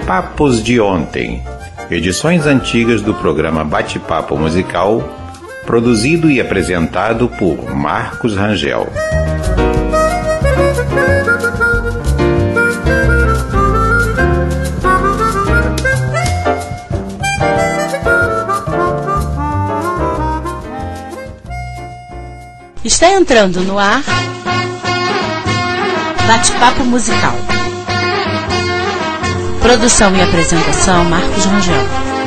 Papos de Ontem, edições antigas do programa Bate-Papo Musical, produzido e apresentado por Marcos Rangel. Está entrando no ar Bate-Papo Musical. Produção e apresentação Marcos Rangel.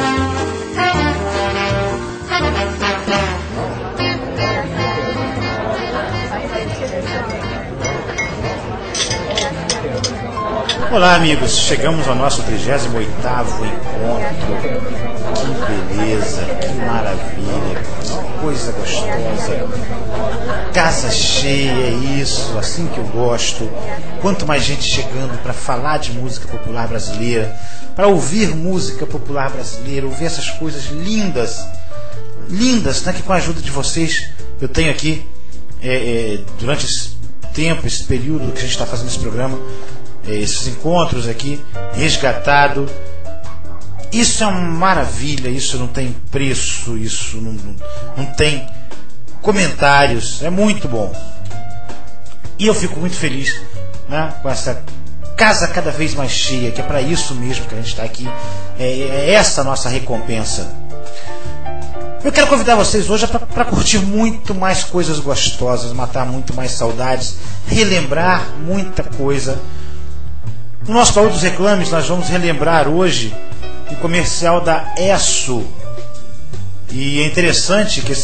Olá, amigos, chegamos ao nosso 38º encontro. Que beleza, que maravilha, que coisa gostosa. Casa cheia, é isso, assim que eu gosto. Quanto mais gente chegando para falar de música popular brasileira, para ouvir música popular brasileira, ouvir essas coisas lindas, né, que com a ajuda de vocês eu tenho aqui, durante esse tempo, esse período que a gente está fazendo esse programa, esses encontros aqui, resgatado. Isso é uma maravilha, isso não tem preço, isso não tem comentários, é muito bom. E eu fico muito feliz, né, com essa casa cada vez mais cheia, que é para isso mesmo que a gente está aqui, é essa a nossa recompensa. Eu quero convidar vocês hoje para curtir muito mais coisas gostosas, matar muito mais saudades, relembrar muita coisa. No nosso baú dos reclames nós vamos relembrar hoje o comercial da Esso. E é interessante que esse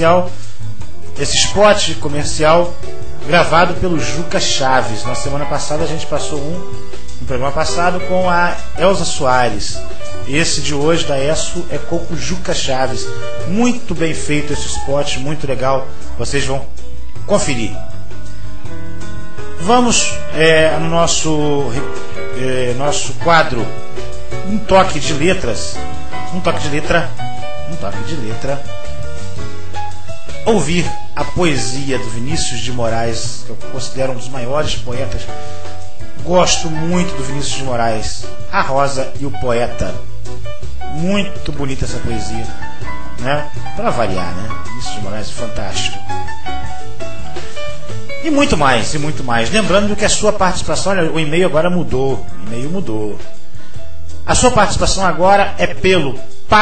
spot comercial gravado pelo Juca Chaves. Na semana passada a gente passou no programa passado com a Elza Soares. Esse de hoje da Esso é com o Juca Chaves. Muito bem feito esse spot, muito legal. Vocês vão conferir. Vamos no nosso quadro Um Toque de Letras. Ouvir a poesia do Vinícius de Moraes, que eu considero um dos maiores poetas. Gosto muito do Vinícius de Moraes. A Rosa e o Poeta. Muito bonita essa poesia, né? Para variar, né? Vinícius de Moraes é fantástico. E muito mais. Lembrando que a sua participação, olha, o e-mail agora mudou. A sua participação agora é pelo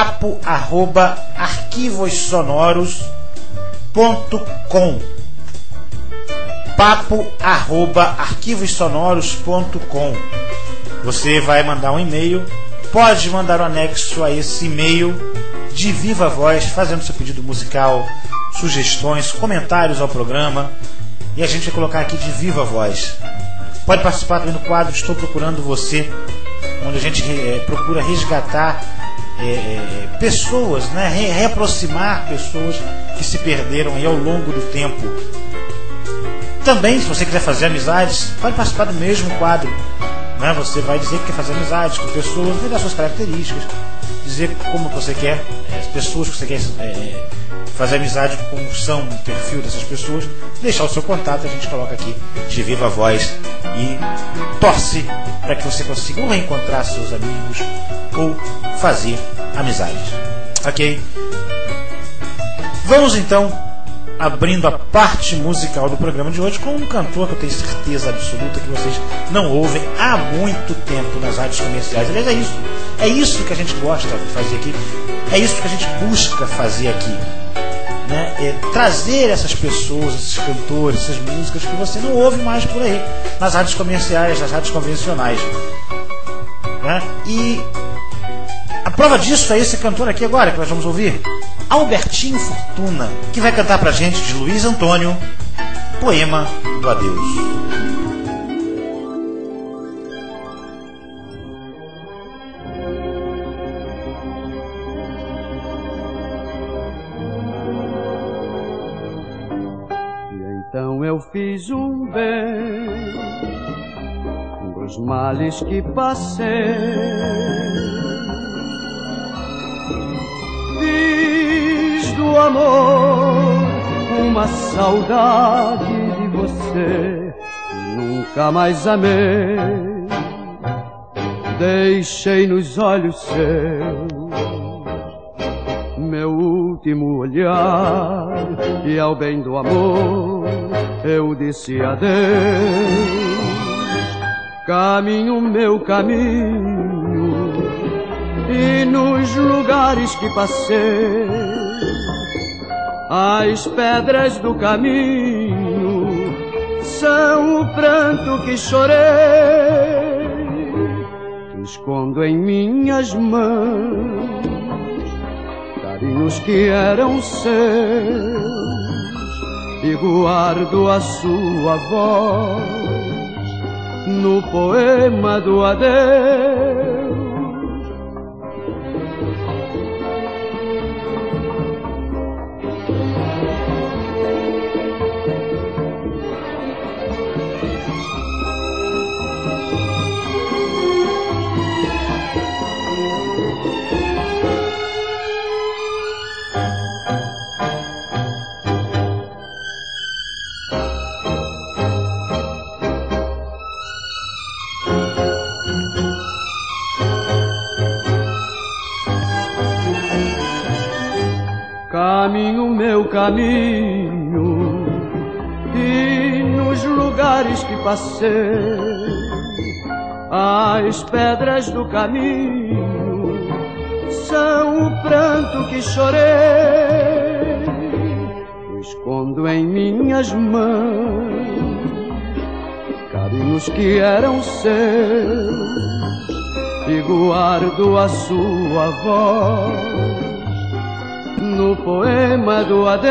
papo@arquivossonoros.com. papo@arquivossonoros.com. Você vai mandar um e-mail, pode mandar um anexo a esse e-mail de viva voz, fazendo seu pedido musical, sugestões, comentários ao programa. E a gente vai colocar aqui de viva voz. Pode participar também do quadro Estou Procurando Você, onde a gente procura resgatar pessoas, né? Reaproximar pessoas que se perderam aí ao longo do tempo. Também, se você quiser fazer amizades, pode participar do mesmo quadro, né? Você vai dizer que quer fazer amizades com pessoas, vai dar suas características, dizer como você quer, as pessoas que você quer fazer amizade, como são o perfil dessas pessoas, deixar o seu contato, a gente coloca aqui de viva voz e torce para que você consiga ou reencontrar seus amigos ou fazer amizades. Ok? Vamos então abrindo a parte musical do programa de hoje com um cantor que eu tenho certeza absoluta que vocês não ouvem há muito tempo nas rádios comerciais. Aliás, é isso que a gente gosta de fazer aqui, é isso que a gente busca fazer aqui, né? Trazer essas pessoas, esses cantores, essas músicas que você não ouve mais por aí nas rádios comerciais, nas rádios convencionais, né? E a prova disso é esse cantor aqui agora que nós vamos ouvir, Albertinho Fortuna, que vai cantar pra gente de Luiz Antônio, Poema do Adeus. Então eu fiz um bem dos males que passei, fiz do amor uma saudade de você, nunca mais amei. deixei nos olhos seus meu último olhar, e ao bem do amor eu disse adeus. Caminho meu caminho, e nos lugares que passei, as pedras do caminho são o pranto que chorei. Escondo em minhas mãos carinhos que eram seus, e guardo a sua voz no poema do adeus. Caminho meu caminho, e nos lugares que passei, as pedras do caminho são o pranto que chorei. Escondo em minhas mãos carinhos que eram seus, e guardo a sua voz no poema do adeus.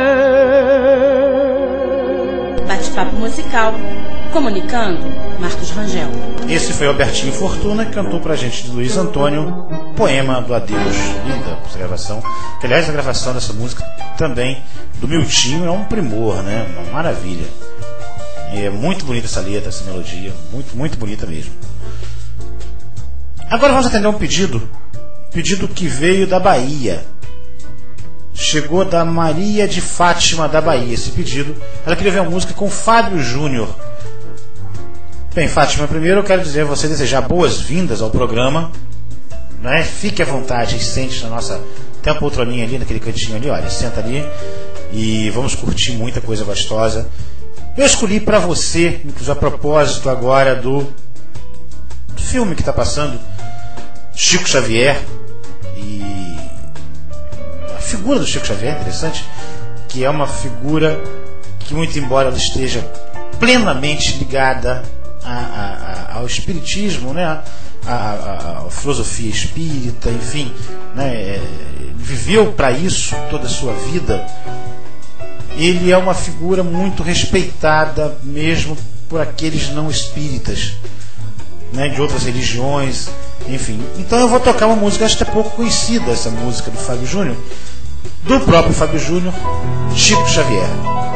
Bate-papo musical. Comunicando, Marcos Rangel. Esse foi Albertinho Fortuna, que cantou pra gente de Luiz Antônio, Poema do Adeus. Linda essa gravação. Que, aliás, a gravação dessa música também do Miltinho é um primor, né? Uma maravilha. E é muito bonita essa letra, essa melodia. Muito, muito bonita mesmo. Agora vamos atender um pedido. Pedido que veio da Bahia. Chegou da Maria de Fátima da Bahia esse pedido. Ela queria ver uma música com Fábio Júnior. Bem, Fátima, primeiro eu quero dizer a você, desejar boas-vindas ao programa, né? Fique à vontade e sente na nossa... Tem uma poltroninha ali, naquele cantinho ali, olha, senta ali e vamos curtir muita coisa gostosa. Eu escolhi para você, inclusive a propósito agora do filme que está passando, Chico Xavier, e a figura do Chico Xavier é interessante, que é uma figura que, muito embora ela esteja plenamente ligada ao espiritismo, né? A filosofia espírita, enfim, né? Viveu para isso toda a sua vida. Ele é uma figura muito respeitada mesmo por aqueles não espíritas, né? De outras religiões, enfim. Então eu vou tocar uma música, acho que é pouco conhecida, essa música do Fábio Júnior, do próprio Fábio Júnior, Chico Xavier.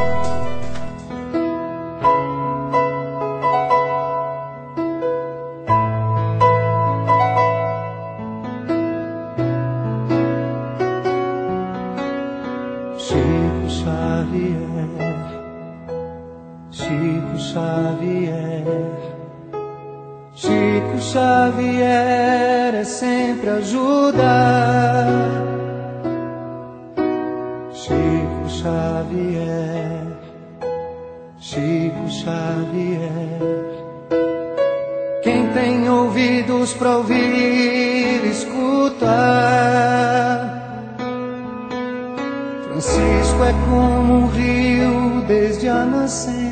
Chico Xavier é sempre ajuda. Chico Xavier. Quem tem ouvidos pra ouvir, escuta. Francisco é como um rio desde a nascente.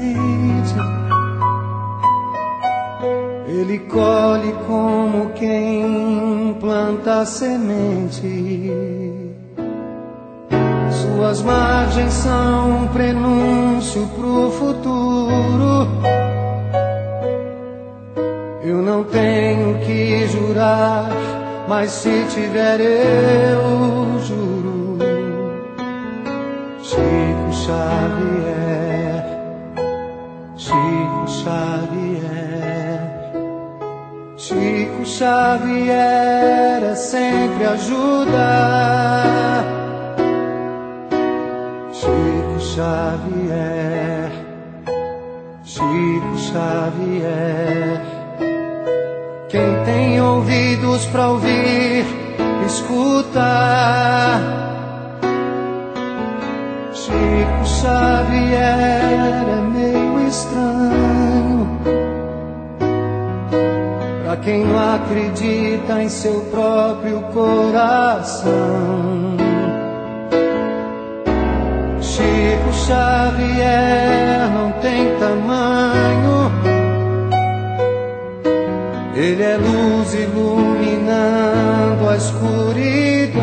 Ele colhe como quem planta semente. Suas margens são um prenúncio pro futuro. Eu não tenho que jurar, mas se tiver eu juro. Chico Xavier, Chico Xavier. Chico Xavier é sempre ajuda. Chico Xavier, Chico Xavier. Quem tem ouvidos pra ouvir, escuta. Chico Xavier é meio estranho pra quem não acredita em seu próprio coração. Chico Xavier não tem tamanho, ele é luz iluminando a escuridão.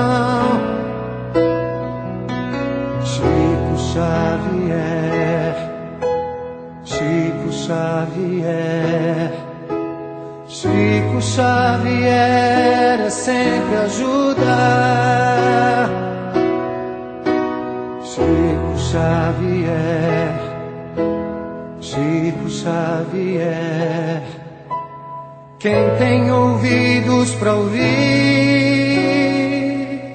Chico Xavier, Chico Xavier, Chico Xavier é sempre ajudar. Chico Xavier, Chico Xavier. Quem tem ouvidos pra ouvir,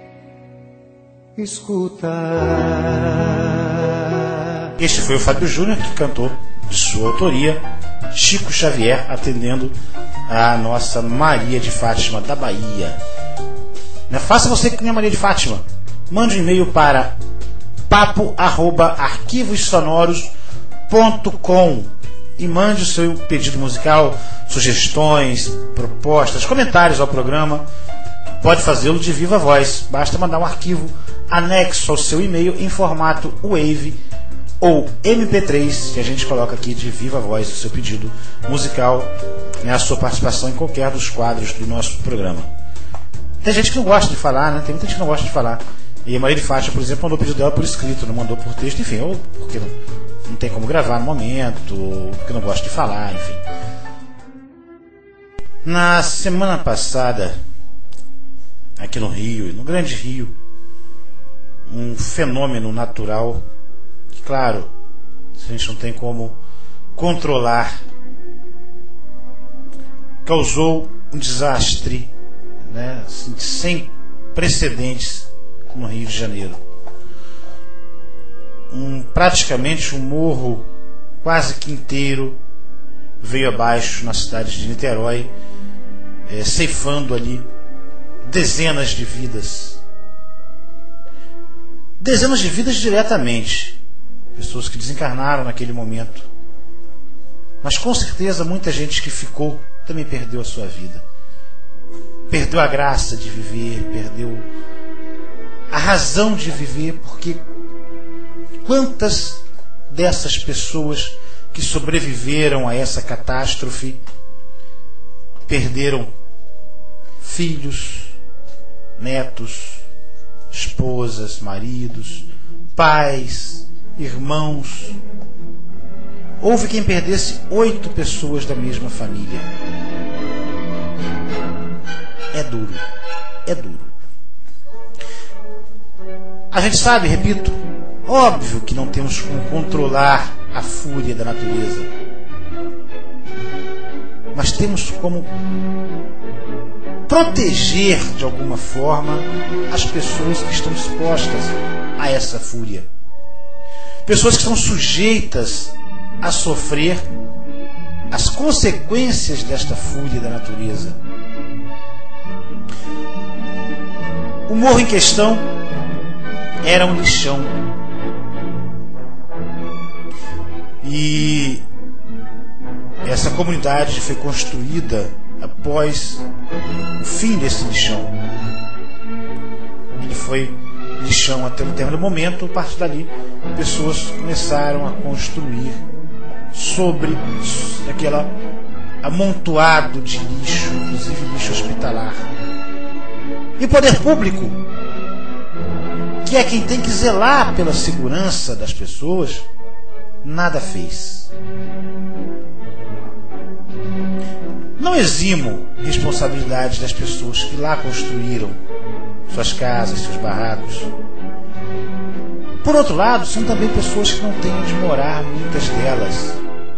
escuta. Este foi o Fábio Júnior que cantou, de sua autoria, Chico Xavier, atendendo a nossa Maria de Fátima da Bahia. Faça você que nem a Maria de Fátima. Mande um e-mail para papo@arquivossonoros.com e mande o seu pedido musical, sugestões, propostas, comentários ao programa. Pode fazê-lo de viva voz. Basta mandar um arquivo anexo ao seu e-mail em formato WAV ou MP3, que a gente coloca aqui de viva voz o seu pedido musical, a sua participação em qualquer dos quadros do nosso programa. Tem gente que não gosta de falar, né? Tem muita gente que não gosta de falar. E a Maria de Fátima, por exemplo, mandou o pedido dela por escrito, não mandou por texto, enfim, ou porque não tem como gravar no momento, ou porque não gosta de falar, enfim. Na semana passada, aqui no Rio, no Grande Rio, um fenômeno natural que, claro, a gente não tem como controlar, causou um desastre, né, assim, sem precedentes no Rio de Janeiro. Praticamente um morro quase que inteiro veio abaixo na cidade de Niterói, ceifando ali dezenas de vidas. Dezenas de vidas diretamente. Pessoas que desencarnaram naquele momento. Mas com certeza muita gente que ficou também perdeu a sua vida. Perdeu a graça de viver, perdeu a razão de viver, porque quantas dessas pessoas que sobreviveram a essa catástrofe perderam filhos, netos, esposas, maridos, pais, irmãos. Houve quem perdesse 8 pessoas da mesma família. É duro, é duro. A gente sabe, repito, óbvio que não temos como controlar a fúria da natureza, mas temos como proteger de alguma forma as pessoas que estão expostas a essa fúria, pessoas que estão sujeitas a sofrer as consequências desta fúria da natureza. O morro em questão era um lixão. E essa comunidade foi construída após o fim desse lixão. Ele foi lixão até um determinado momento. A partir dali, pessoas começaram a construir sobre aquele amontoado de lixo, inclusive lixo hospitalar. E o poder público, que é quem tem que zelar pela segurança das pessoas, nada fez. Não eximo responsabilidade das pessoas que lá construíram suas casas, seus barracos. Por outro lado, são também pessoas que não têm onde morar, muitas delas.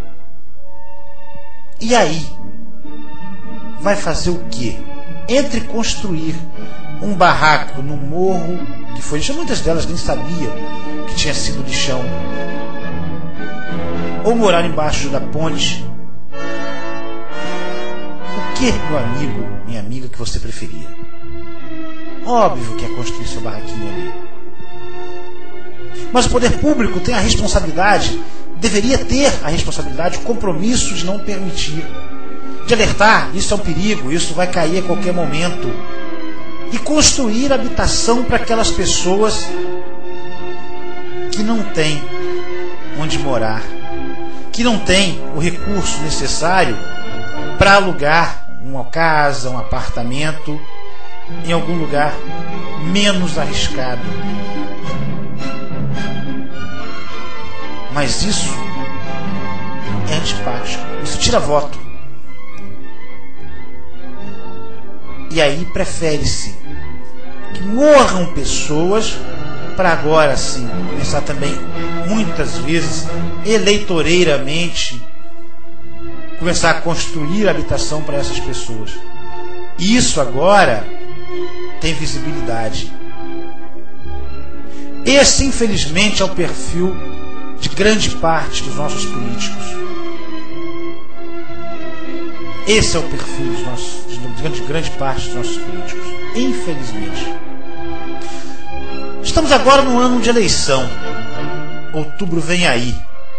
E aí? Vai fazer o quê? Entre construir um barraco no morro que foi lixão, muitas delas nem sabiam que tinha sido lixão, ou morar embaixo da ponte, que, meu amigo, minha amiga, que você preferia? Óbvio que é construir seu barraquinho ali. Mas o poder público tem a responsabilidade, deveria ter a responsabilidade, o compromisso de não permitir, de alertar, isso é um perigo, isso vai cair a qualquer momento, e construir habitação para aquelas pessoas que não têm onde morar, que não têm o recurso necessário para alugar uma casa, um apartamento em algum lugar menos arriscado. Mas isso é antipático, isso tira voto. E aí prefere-se que morram pessoas para agora sim começar também, muitas vezes, eleitoreiramente, começar a construir habitação para essas pessoas. E isso agora tem visibilidade. Esse, infelizmente, é o perfil de grande parte dos nossos políticos. Esse é o perfil de grande parte dos nossos políticos, infelizmente. Estamos agora no ano de eleição. Outubro vem aí.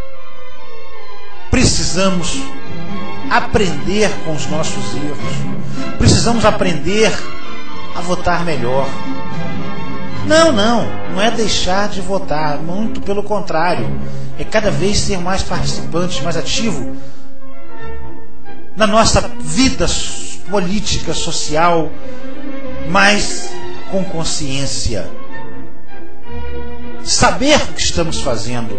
Precisamos aprender com os nossos erros. Precisamos aprender a votar melhor. Não é deixar de votar, muito pelo contrário. É cada vez ser mais participante, mais ativo na nossa vida política, social, mas com consciência. Saber o que estamos fazendo.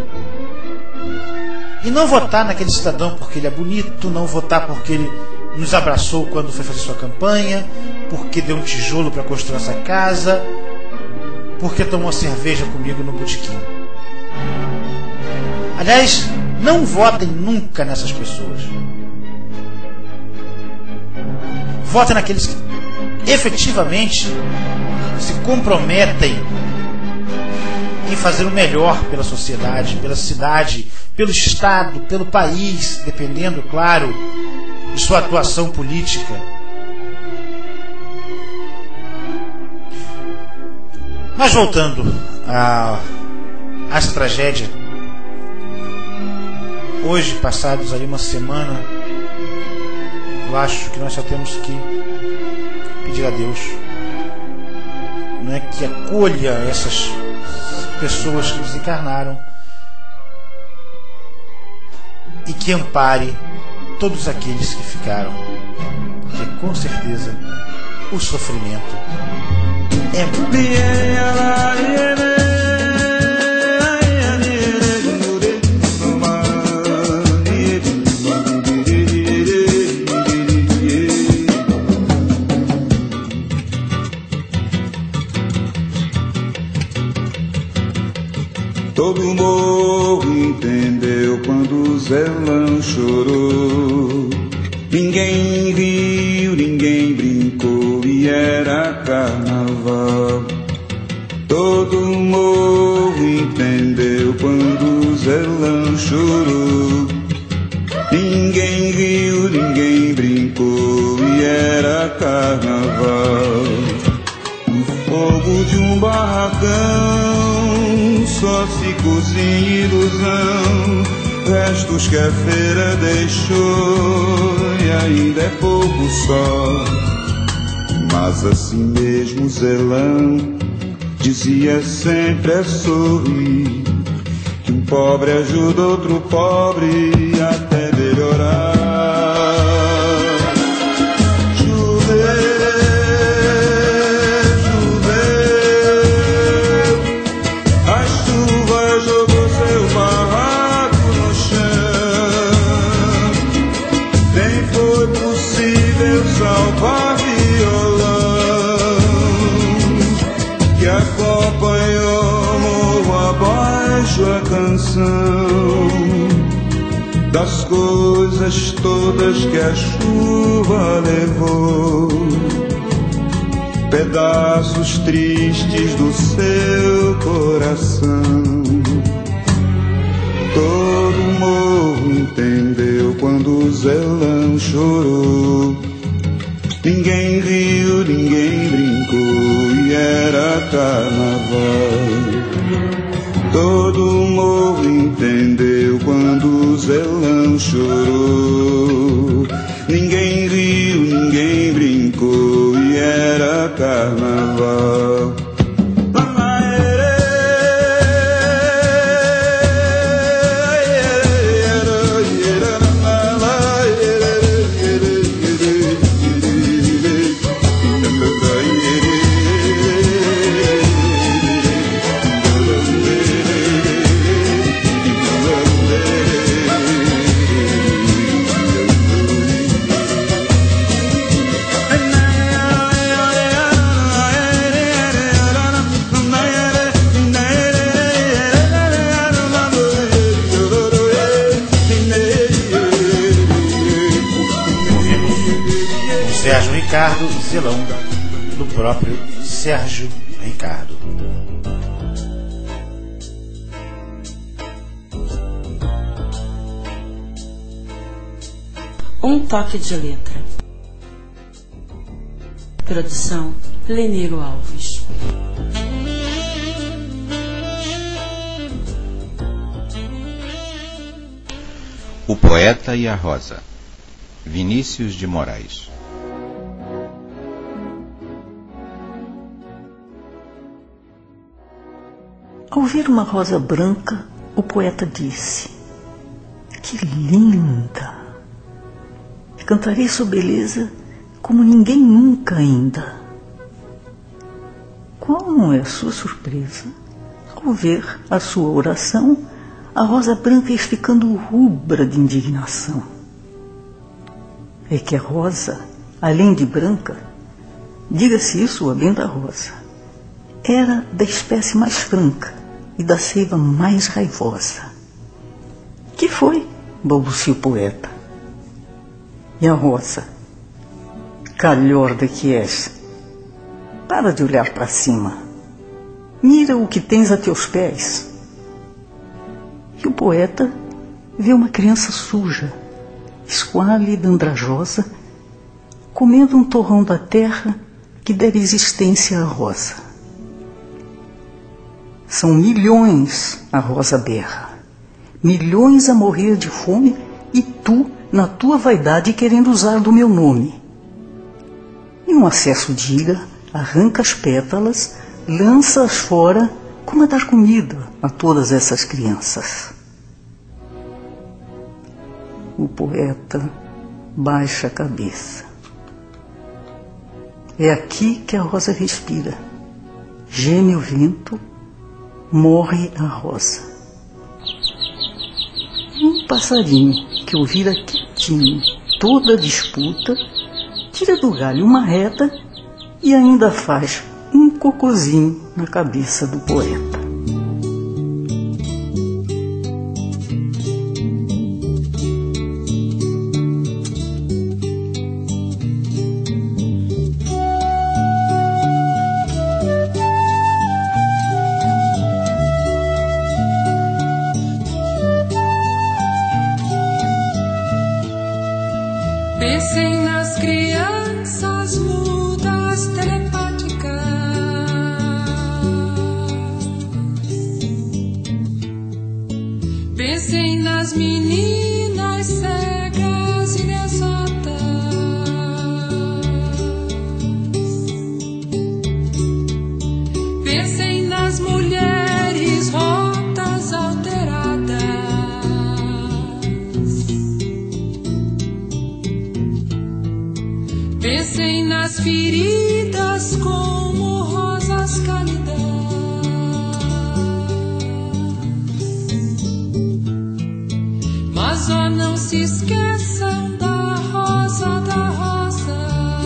E não votar naquele cidadão porque ele é bonito, não votar porque ele nos abraçou quando foi fazer sua campanha, porque deu um tijolo para construir essa casa, porque tomou cerveja comigo no botequim. Aliás, não votem nunca nessas pessoas. Votem naqueles que efetivamente se comprometem em fazer o melhor pela sociedade, pela cidade, pelo Estado, pelo país, dependendo, claro, de sua atuação política. Mas voltando a essa tragédia, hoje, passados aí uma semana, eu acho que nós só temos que pedir a Deus, não é, que acolha essas pessoas que desencarnaram e que ampare todos aqueles que ficaram, porque com certeza o sofrimento é muito. Todo morro entendeu quando Zelão chorou. Ninguém riu, ninguém brincou e era carnaval. Todo morro entendeu quando Zelão chorou. Ninguém riu, ninguém brincou e era carnaval. No fogo de um barracão só se cozinha ilusão, restos que a feira deixou e ainda é pouco só. Mas assim mesmo Zelão dizia sempre a sorrir, que um pobre ajuda outro pobre até melhorar. Salvar violão que acompanhou morro abaixo a canção das coisas todas que a chuva levou, pedaços tristes do seu coração. Todo morro entendeu quando Zelão chorou. Ninguém riu, ninguém brincou e era carnaval. Todo o morro entendeu quando o Zelão chorou. Ninguém riu, ninguém brincou e era carnaval. Sérgio Ricardo, Zelão, do próprio Sérgio Ricardo. Um toque de letra. Produção Leniro Alves. O Poeta e a Rosa, Vinícius de Moraes. Ao ver uma rosa branca, o poeta disse: que linda! Cantarei sua beleza como ninguém nunca ainda. Qual não é a sua surpresa ao ver a sua oração, a rosa branca ir ficando rubra de indignação? É que a rosa, além de branca, diga-se isso a bem da rosa, era da espécie mais franca e da seiva mais raivosa. Que foi? Balbuciou o poeta. E a rosa? Calhorda que és, para de olhar para cima. Mira o que tens a teus pés. E o poeta vê uma criança suja, esquálida, andrajosa, comendo um torrão da terra que dera existência à rosa. São milhões, a rosa berra, milhões a morrer de fome, e tu, na tua vaidade, querendo usar do meu nome. E num acesso de ira, arranca as pétalas, lança-as fora, como a dar comida a todas essas crianças. O poeta baixa a cabeça. É aqui que a rosa respira. Geme o vento, morre a rosa. Um passarinho que ouvira quietinho toda a disputa, tira do galho uma reta e ainda faz um cocozinho na cabeça do poeta. Pensem nas crianças mudas telepáticas. Pensem nas meninas cegas e desatas. Pensem nas mulheres rotas, alteradas. Pensem nas feridas como rosas cálidas. Mas ó, não se esqueçam da rosa, da rosa.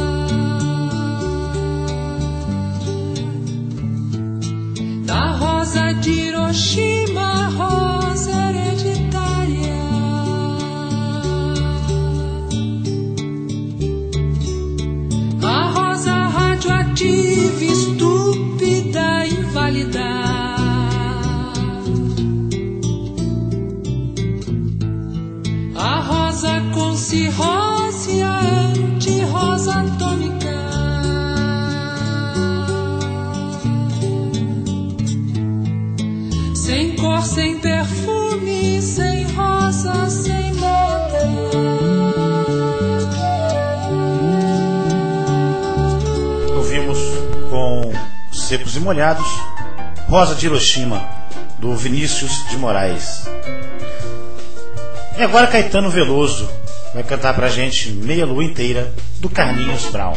Da rosa de Hiroshima, rosa hereditária. A rosa radioativa, estúpida, inválida. A rosa com cirrose, a anti-rosa atômica. Secos e Molhados, Rosa de Hiroshima, do Vinícius de Moraes. E agora Caetano Veloso vai cantar pra gente Meia Lua Inteira, do Carlinhos Brown.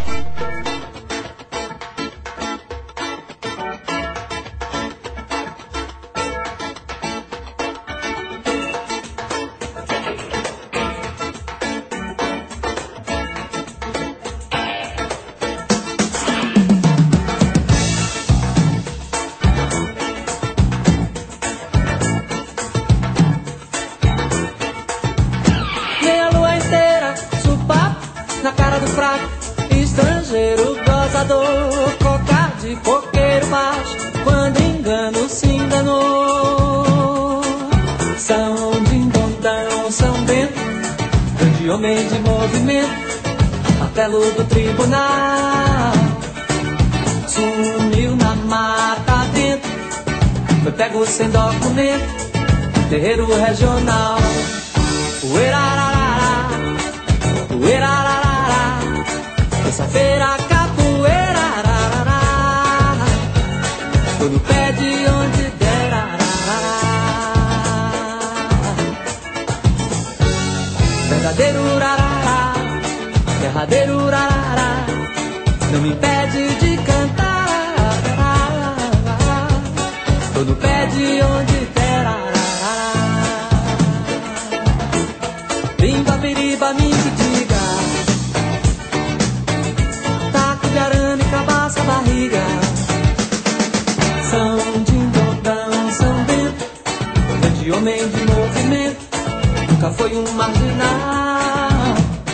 Homem de movimento, apelo do tribunal. Sumiu na mata dentro, foi pego sem documento, terreiro regional. Uerararara, uerararara, terça-feira capoeira, arararara, tô no pé de onde der, arararara. Verdadeiro urarará, derradeiro urarará, não me impede de cantar, ararará, tô no pé de onde der, ararará. Bimba, biriba, me que diga, taco de arame, cabaça, barriga, São Dindodão, São Bento, grande homem de movimento, nunca foi um marginal.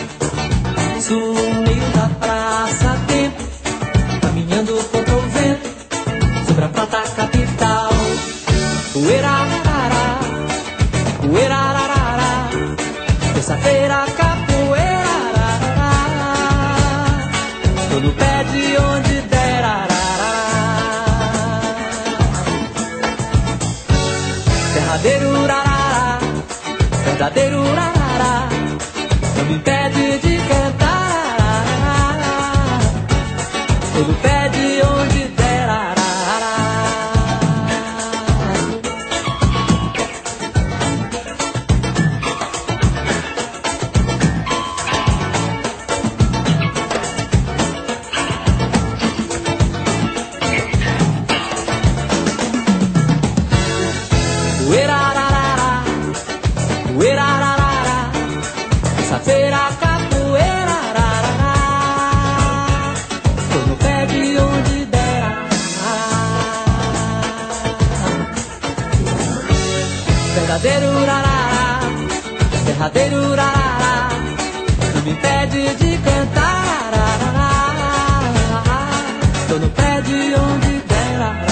Sumiu da praça a tempo, caminhando contra o vento, sobre a prata capital. Uerararara, uerararara, terça-feira capoeira, ararará, tô no pé de onde der, ararará. Derradeiro urarará, verdadeiro urarará, não me impede de cantar, ararará, tô no pé de onde der, ararará. Uerararara, uerararara, terça-feira capoeira, ararará, tô no pé de onde der, ararará. Verdadeiro urarará, derradeiro urarará, não me impede de cantar, ararará, tô no pé de onde der, ararará.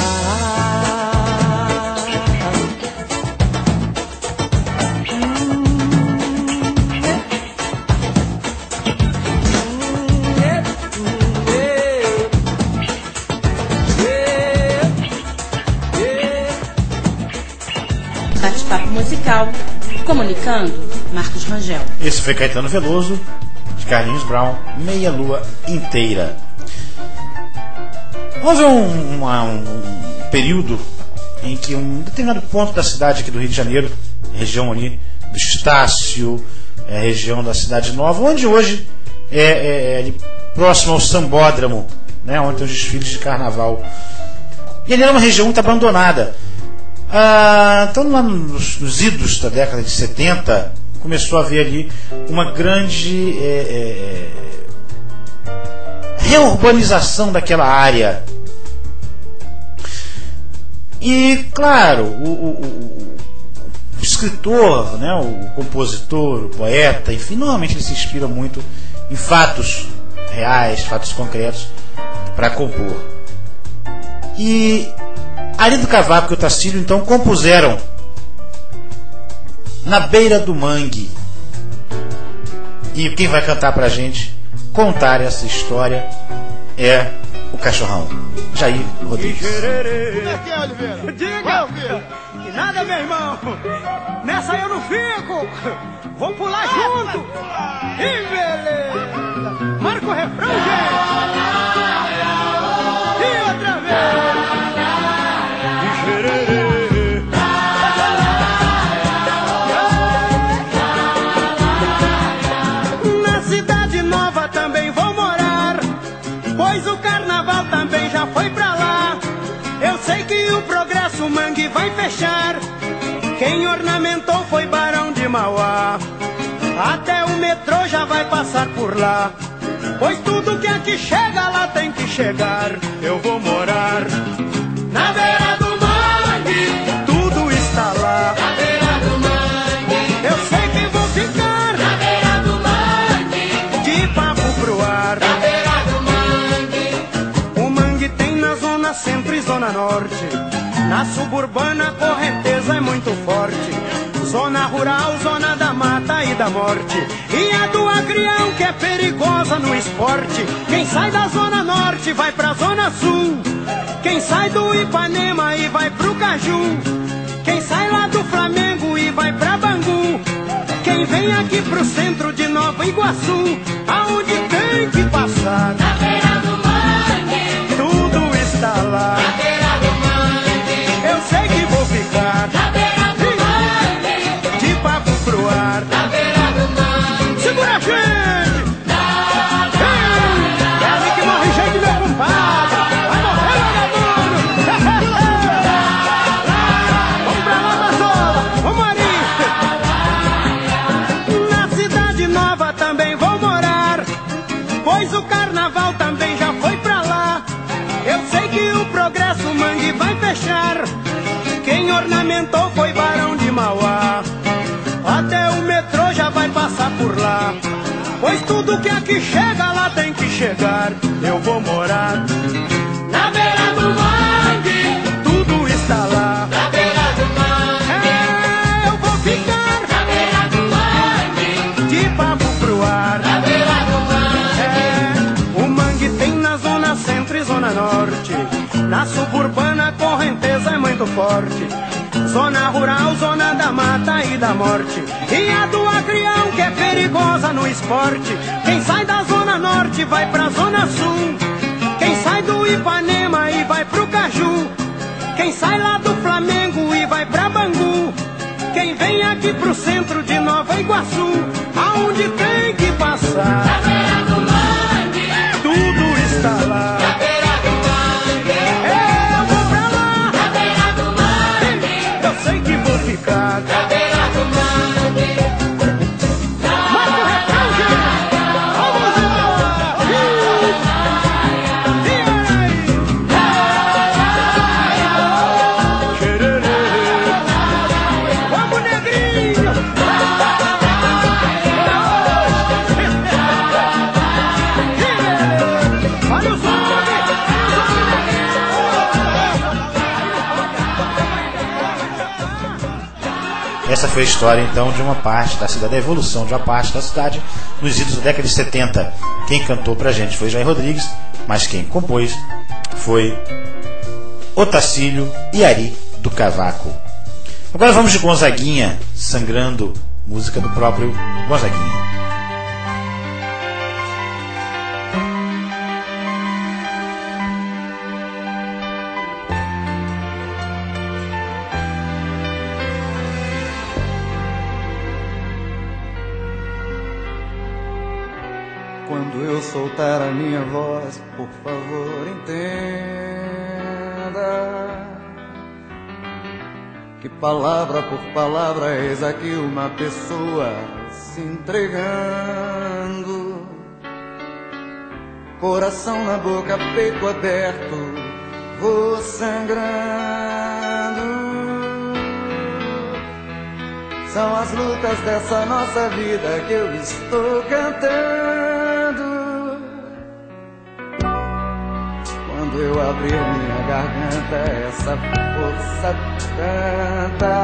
Bate-papo musical, comunicando, Marcos Rangel. Esse foi Caetano Veloso, de Carlinhos Brown, Meia Lua Inteira. Houve um período em que um determinado ponto da cidade aqui do Rio de Janeiro, região ali do Estácio, região da Cidade Nova, onde hoje é ali próximo ao Sambódromo, né, onde tem os desfiles de carnaval. E ali era uma região muito abandonada. Então lá nos idos da década de 70 começou a haver ali uma grande reurbanização daquela área. E claro, o escritor, né, o compositor, o poeta, enfim, normalmente ele se inspira muito em fatos reais, fatos concretos para compor. E Arlindo Cavaco e Otacílio então compuseram Na Beira do Mangue. E quem vai cantar pra gente, contar essa história, é o Cachorrão, Jair Rodrigues. Diga, Oliveira. Que nada, meu irmão. Nessa eu não fico. Vou pular junto. Que beleza. Marca o refrão, gente. E outra vez. Carnaval também já foi pra lá. Eu sei que o Progresso Mangue vai fechar. Quem ornamentou foi Barão de Mauá. Até o metrô já vai passar por lá. Pois tudo que aqui chega lá tem que chegar. Eu vou morar na beira do mangue, tudo está lá. Na beira do mangue, eu sei que vou ficar. Na beira do mangue, de papo pro ar. Na beira do mangue, o mangue tem na zona centro e zona norte. Na suburbana a correnteza é muito forte. Zona rural, zona da mata e da morte. E a do agrião que é perigosa no esporte. Quem sai da zona norte vai pra zona sul. Quem sai do Ipanema e vai pro Caju. Quem sai lá do Flamengo e vai pra Bangu. Quem vem aqui pro centro de Nova Iguaçu, aonde tem que passar. Na beira do mangue, tudo está lá. Na beira do mangue, eu sei que vou ficar. Na beira do mangue, de papo pro ar. Na beira do mangue, segura a gente. É ali que morre gente, meu compadre. Vai morrer, vagabundo. Vamos pra lá, Basola. Vamos ali. Na Cidade Nova também vou morar, pois o Carnaval também já foi pra lá. Eu sei que o Progresso Mangue vai fechar. Quem ornamentou foi Barão de Mauá. Até o metrô já vai passar por lá. Pois tudo que aqui chega lá tem que chegar. Eu vou morar na beira do mangue, tudo está lá. Na beira do mangue, é, eu vou ficar. Na beira do mangue, de papo pro ar. Na beira do mangue, é, o mangue tem na zona centro e zona norte. Na suburbana a correnteza é muito forte. Zona rural, zona da mata e da morte. E a do agrião que é perigosa no esporte. Quem sai da zona norte vai pra zona sul. Quem sai do Ipanema e vai pro Caju. Quem sai lá do Flamengo e vai pra Bangu. Quem vem aqui pro centro de Nova Iguaçu, aonde tem que passar. Na beira do mangue, tudo está lá. Na beira do mangue, eu vou pra lá. Na beira do mangue, eu sei que vou ficar. Na beira do mangue, marca o refrão, gente. Vamos embora. Vamos, negrinho. Olha o som. Essa foi a história então de uma parte da cidade, da evolução de uma parte da cidade nos idos da década de 70. Quem cantou pra gente foi Jair Rodrigues, mas quem compôs foi Otacílio e Ari do Cavaco. Agora vamos de Gonzaguinha, Sangrando, música do próprio Gonzaguinha. Quando eu soltar a minha voz, por favor, entenda que palavra por palavra eis aqui uma pessoa se entregando. Coração na boca, peito aberto, vou sangrando. São as lutas dessa nossa vida que eu estou cantando. Quando eu abrir minha garganta, essa força tanta,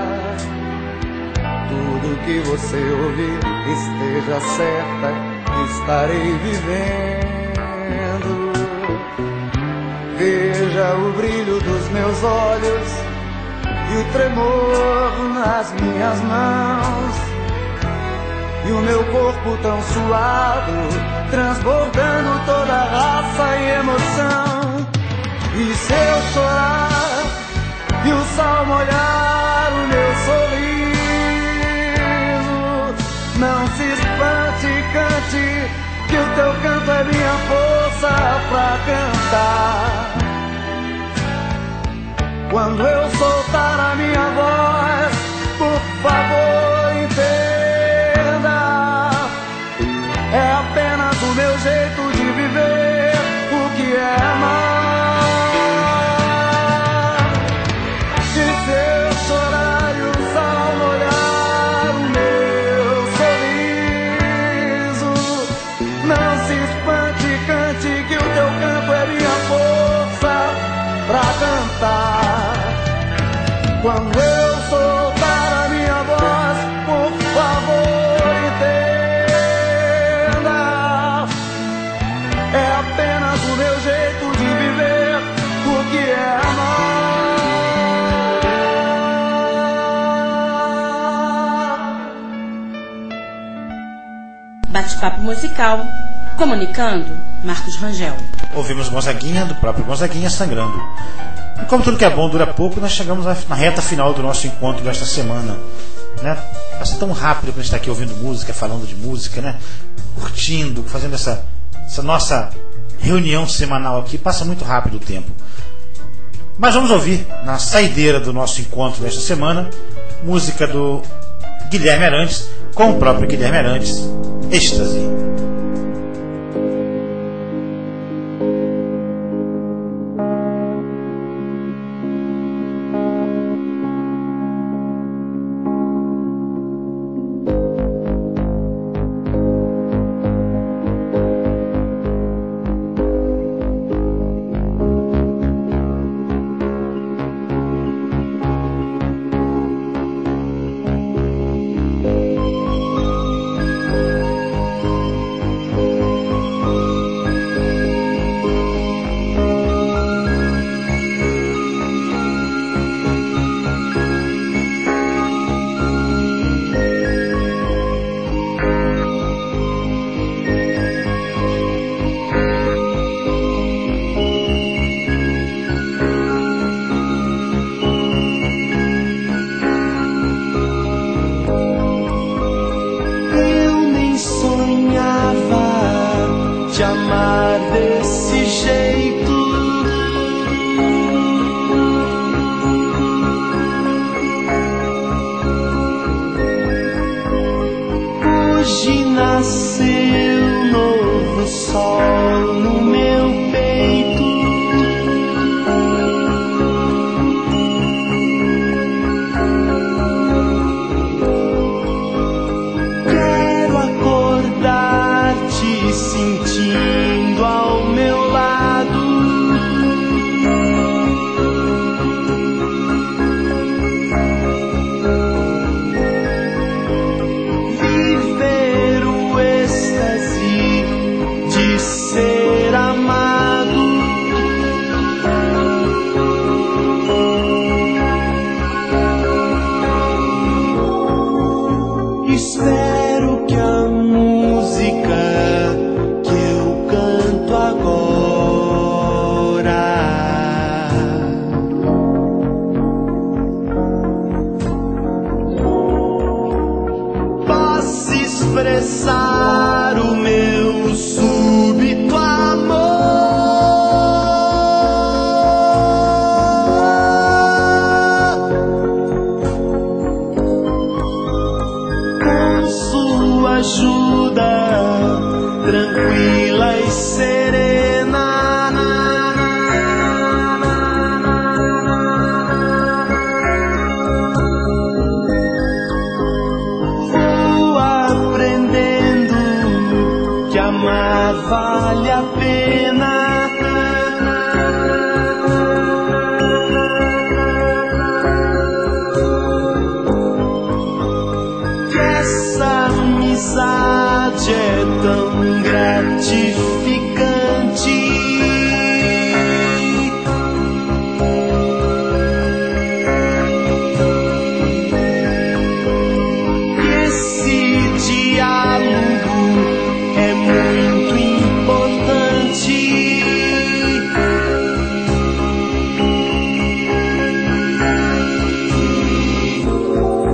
tudo que você ouvir, esteja certa, estarei vivendo. Veja o brilho dos meus olhos e o tremor nas minhas mãos, e o meu corpo tão suado, transbordando toda a raça e emoção. E se eu chorar e o sol molhar o meu sorriso, não se espante, cante que o teu canto é minha força pra cantar. Quando eu soltar a minha voz, por favor entenda, é apenas o meu jeito de viver o que é amar. Se eu chorar e o sol molhar o meu sorriso, não se espante, cante, que o teu canto é minha força pra cantar. Quando eu soltar a minha voz, por favor entenda, é apenas o meu jeito de viver o que é amar. Bate-papo musical, comunicando, Marcos Rangel. Ouvimos Gonzaguinha, do próprio Gonzaguinha, Sangrando. E como tudo que é bom dura pouco, nós chegamos na reta final do nosso encontro desta semana, né? Passa tão rápido quando a gente está aqui ouvindo música, falando de música, né? Curtindo, fazendo essa nossa reunião semanal aqui, passa muito rápido o tempo. Mas vamos ouvir, na saideira do nosso encontro desta semana, música do Guilherme Arantes, com o próprio Guilherme Arantes, Êxtase.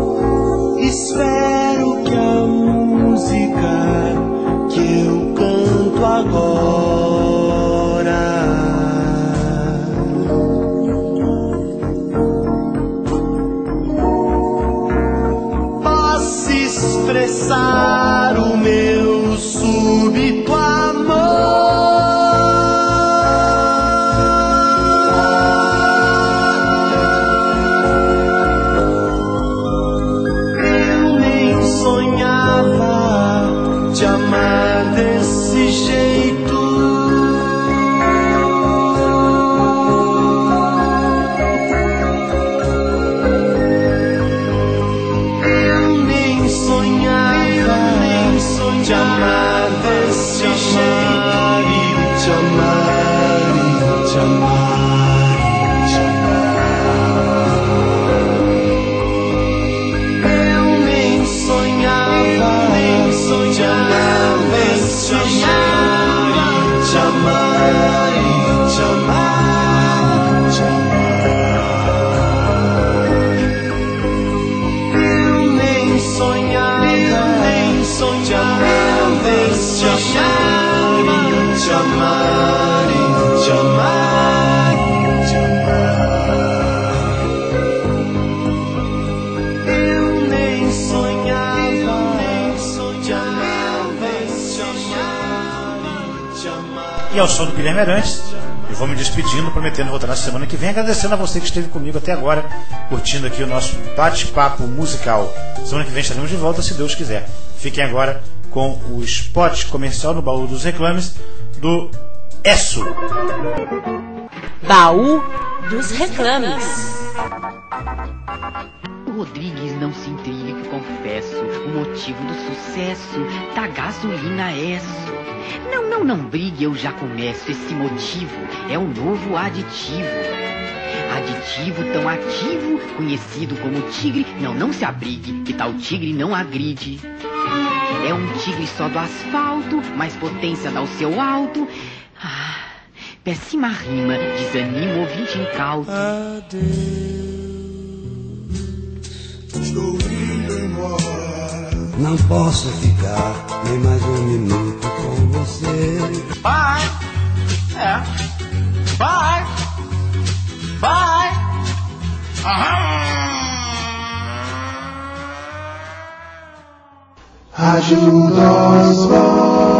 Espero que a música que eu canto amar desse jeito. Eu nem sonhava de amar desse jeito, de amar, de amar, de amar. Eu nem sonhava de amar desse jeito, de amar, de amar, de amar. Eu nem sonhava de amar desse jeito, de amar, de amar, de amar. Eu nem sonhava de amar desse jeito, de amar. E ao som do Guilherme Arantes, eu vou me despedindo, prometendo voltar na semana que vem, agradecendo a você que esteve comigo até agora, curtindo aqui o nosso bate-papo musical. Semana que vem estaremos de volta, se Deus quiser. Fiquem agora com o spot comercial no Baú dos Reclames do ESSO. Baú dos Reclames. Rodrigues, não se intrigue que confesso, o motivo do sucesso da gasolina é isso. Não brigue, eu já começo, esse motivo é o novo aditivo. Aditivo tão ativo, conhecido como tigre, não se abrigue, que tal tigre não agride. É um tigre só do asfalto, mais potência dá o seu alto. Péssima rima, desanima o ouvinte incauto. Estou indo embora. Não posso ficar nem mais um minuto com você. Bye. Bye. Bye. Ajuda-os.